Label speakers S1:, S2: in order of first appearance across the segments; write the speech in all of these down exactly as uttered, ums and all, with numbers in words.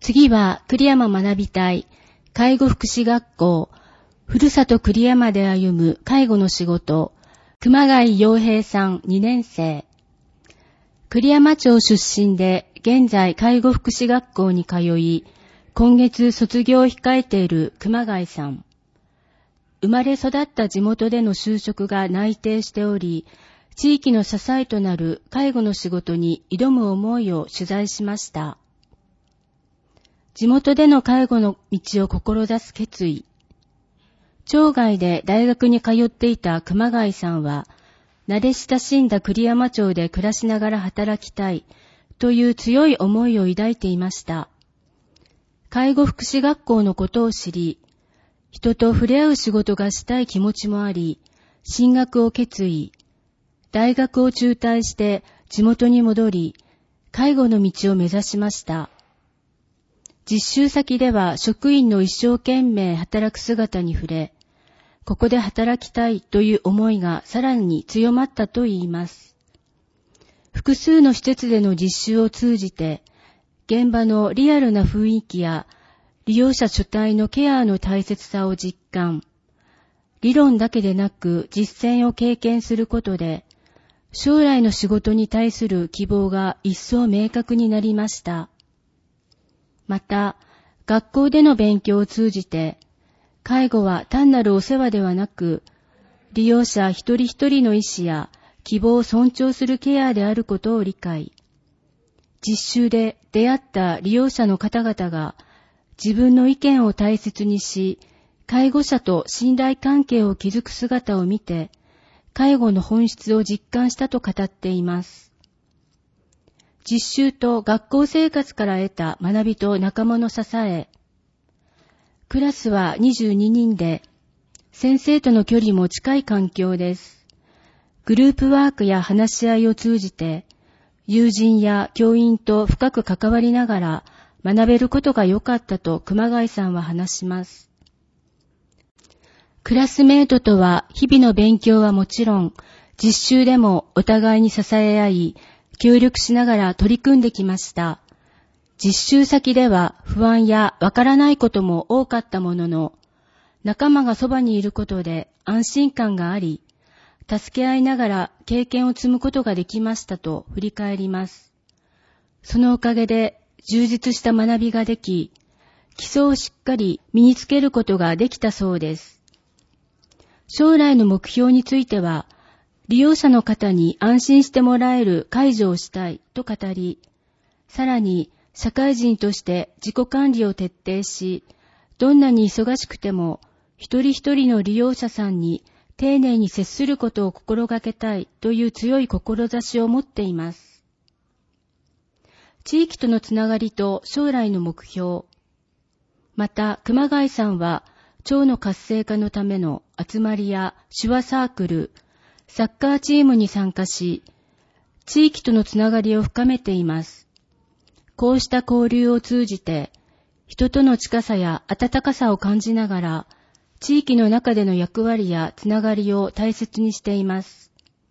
S1: 次は栗山学び隊介護福祉学校ふるさと栗山で歩む介護の仕事熊谷洋平さんにねん生。栗山町出身で現在介護福祉学校に通い今月卒業を控えている熊谷さん。生まれ育った地元での就職が内定しており地域の支えとなる介護の仕事に挑む思いを取材しました。地元での介護の道を志す決意。町外で大学に通っていた熊谷さんは、慣れ親しんだ栗山町で暮らしながら働きたいという強い思いを抱いていました。介護福祉学校のことを知り、人と触れ合う仕事がしたい気持ちもあり、進学を決意。大学を中退して地元に戻り、介護の道を目指しました。実習先では職員の一生懸命働く姿に触れ、ここで働きたいという思いがさらに強まったといいます。複数の施設での実習を通じて、現場のリアルな雰囲気や利用者主体のケアの大切さを実感。理論だけでなく実践を経験することで、将来の仕事に対する希望が一層明確になりました。また、学校での勉強を通じて、介護は単なるお世話ではなく、利用者一人一人の意思や希望を尊重するケアであることを理解。実習で出会った利用者の方々が自分の意見を大切にし、介護者と信頼関係を築く姿を見て、介護の本質を実感したと語っています。実習と学校生活から得た学びと仲間の支え。クラスはにじゅうににんで、先生との距離も近い環境です。グループワークや話し合いを通じて、友人や教員と深く関わりながら学べることが良かったと熊谷さんは話します。クラスメートとは日々の勉強はもちろん、実習でもお互いに支え合い、協力しながら取り組んできました。実習先では不安やわからないことも多かったものの、仲間がそばにいることで安心感があり、助け合いながら経験を積むことができましたと振り返ります。そのおかげで充実した学びができ、基礎をしっかり身につけることができたそうです。将来の目標については、利用者の方に安心してもらえる介助をしたいと語り、さらに社会人として自己管理を徹底し、どんなに忙しくても一人一人の利用者さんに丁寧に接することを心がけたいという強い志を持っています。地域とのつながりと将来の目標。また、熊谷さんは町の活性化のための集まりや手話サークル、サッカーチームに参加し、地域とのつながりを深めています。こうした交流を通じて、人との近さや温かさを感じながら、地域の中での役割やつながりを大切にしています。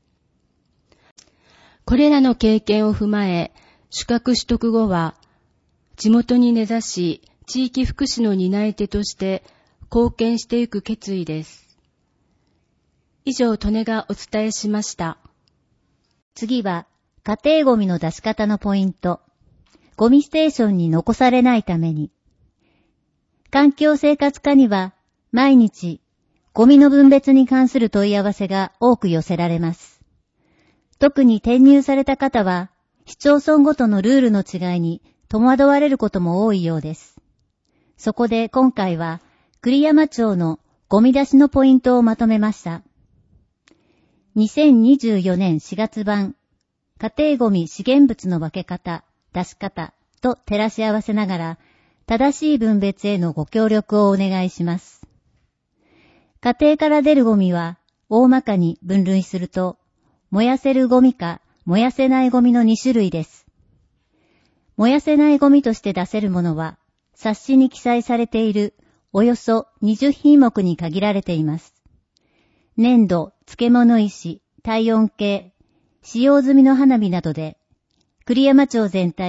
S1: これらの経験を踏まえ、資格取得後は、地元に根ざし、地域福祉の担い手として貢献していく決意です。以上、利根がお伝えしました。
S2: 次は、家庭ゴミの出し方のポイント。ゴミステーションに残されないために。環境生活課には、毎日、ゴミの分別に関する問い合わせが多く寄せられます。特に転入された方は、市町村ごとのルールの違いに戸惑われることも多いようです。そこで今回は、栗山町のゴミ出しのポイントをまとめました。にせんにじゅうよねんしがつばん、家庭ゴミ資源物の分け方、出し方と照らし合わせながら、正しい分別へのご協力をお願いします。家庭から出るゴミは、大まかに分類すると、燃やせるゴミか燃やせないゴミのにしゅるいです。燃やせないゴミとして出せるものは、冊子に記載されているおよそにじゅっひんもくに限られています。粘土、漬物石、体温計、使用済みの花火などで、栗山町全体で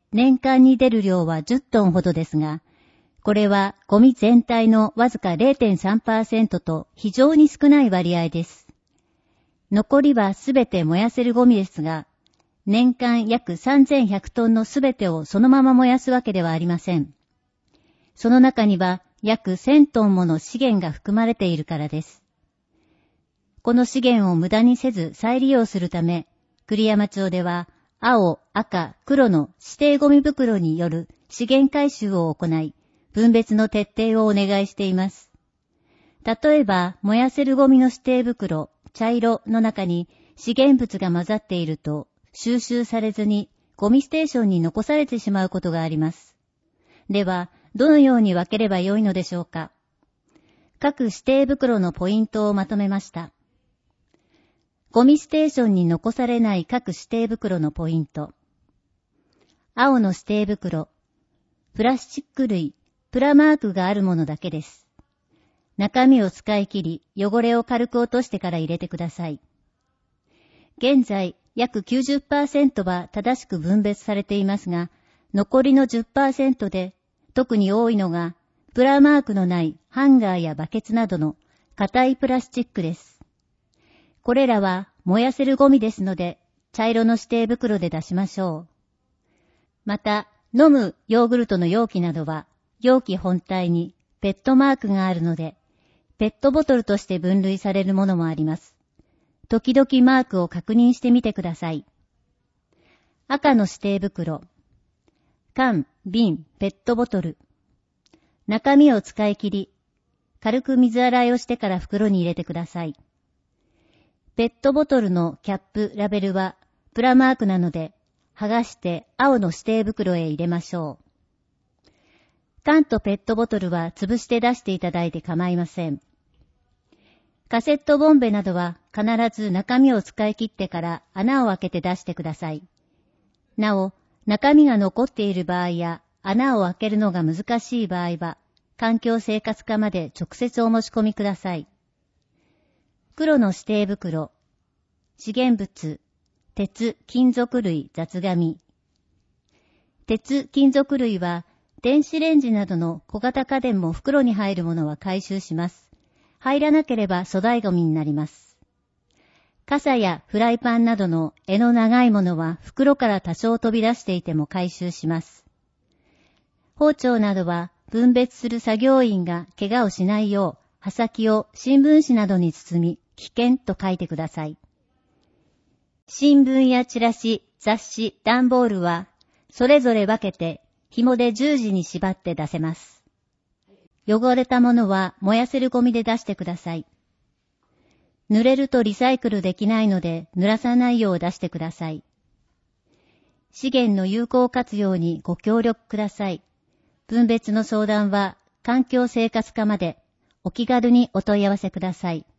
S2: 年間に出る量はじゅっトンほどですが、これはゴミ全体のわずか れいてんさんパーセント と非常に少ない割合です。残りはすべて燃やせるゴミですが、年間約さんぜんひゃくトンのすべてをそのまま燃やすわけではありません。その中には約せんトンもの資源が含まれているからです。この資源を無駄にせず再利用するため、栗山町では青、赤、黒の指定ゴミ袋による資源回収を行い、分別の徹底をお願いしています。例えば、燃やせるゴミの指定袋、茶色の中に資源物が混ざっていると、収集されずにゴミステーションに残されてしまうことがあります。では、どのように分ければよいのでしょうか。各指定袋のポイントをまとめました。ゴミステーションに残されない各指定袋のポイント。青の指定袋、プラスチック類、プラマークがあるものだけです。中身を使い切り、汚れを軽く落としてから入れてください。現在、約 きゅうじゅっパーセント は正しく分別されていますが、残りの じゅっパーセント で、特に多いのが、プラマークのないハンガーやバケツなどの硬いプラスチックです。これらは燃やせるゴミですので、茶色の指定袋で出しましょう。また、飲むヨーグルトの容器などは、容器本体にペットマークがあるので、ペットボトルとして分類されるものもあります。時々マークを確認してみてください。赤の指定袋。缶、瓶、ペットボトル。中身を使い切り、軽く水洗いをしてから袋に入れてください。ペットボトルのキャップ、ラベルはプラマークなので、剥がして青の指定袋へ入れましょう。缶とペットボトルは潰して出していただいて構いません。カセットボンベなどは必ず中身を使い切ってから穴を開けて出してください。なお、中身が残っている場合や穴を開けるのが難しい場合は、環境生活課まで直接お申し込みください。黒の指定袋、資源物、鉄、金属類、雑紙。鉄、金属類は、電子レンジなどの小型家電も袋に入るものは回収します。入らなければ粗大ゴミになります。傘やフライパンなどの柄の長いものは袋から多少飛び出していても回収します。包丁などは分別する作業員が怪我をしないよう刃先を新聞紙などに包み危険と書いてください。新聞やチラシ、雑誌、段ボールはそれぞれ分けて紐で十字に縛って出せます。汚れたものは燃やせるゴミで出してください。濡れるとリサイクルできないので濡らさないよう出してください。資源の有効活用にご協力ください。分別の相談は環境生活課までお気軽にお問い合わせください。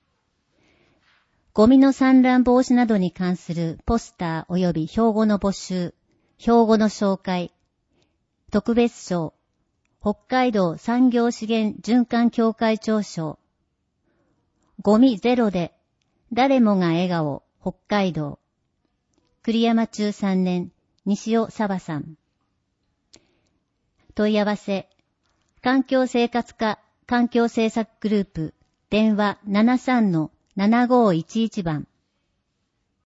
S2: ゴミの散乱防止などに関するポスター及び標語の募集、標語の紹介、特別賞、北海道産業資源循環協会長賞、ゴミゼロで誰もが笑顔、北海道、栗山中さんねん、西尾沢さん。問い合わせ、環境生活課環境政策グループ、電話 ななさんのななごいちいち 番。